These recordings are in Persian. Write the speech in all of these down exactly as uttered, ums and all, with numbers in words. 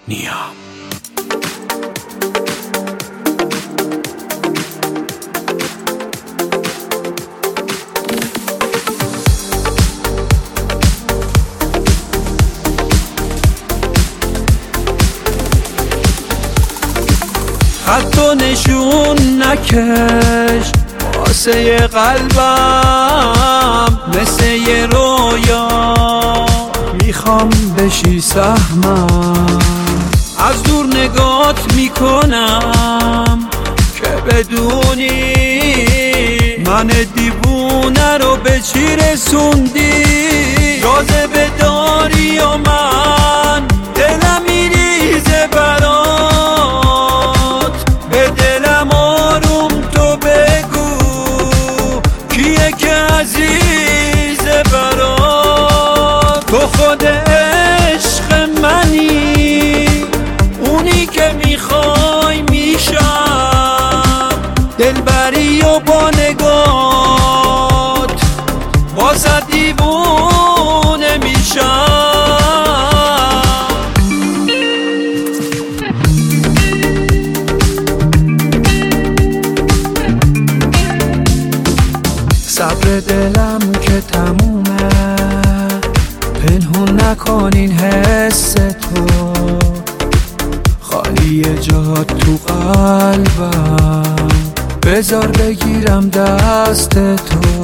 نیام. حتی نشون نکش واسه قلبم، مثل یه رویا میخوام بشی سهمم. از دور نگات میکنم که بدونی من دیوونه رو به چی رسوندی. جاذبه داری و من دلم میریزه برات، به دلم آروم تو بگو کیه که عزیزه برات. تو خود عشق منی، اونی که میخوای میشم، دلبری و با نگات بازت دیوونه میشم. صبر دلم که تمومه، پنهون نکن این حس تو، خالی جات تو قلبم، بذار بگیرم دست تو.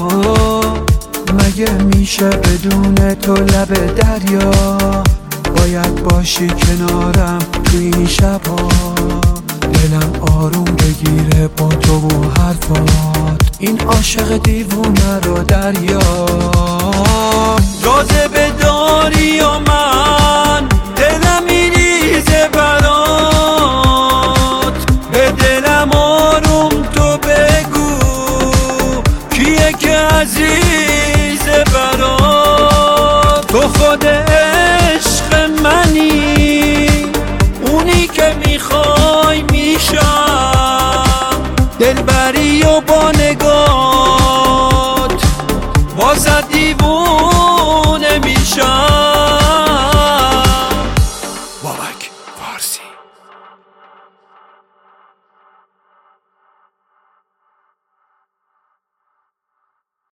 مگه میشه بدون تو لب دریا، باید باشی کنارم تو این شبا. دلم آروم بگیره با تو و حرفات، این عاشق دیوونه رو دریا. جاذبه داری و من دلم میریزه برات، به دلم آروم تو بگو کیه که عزیزه برات.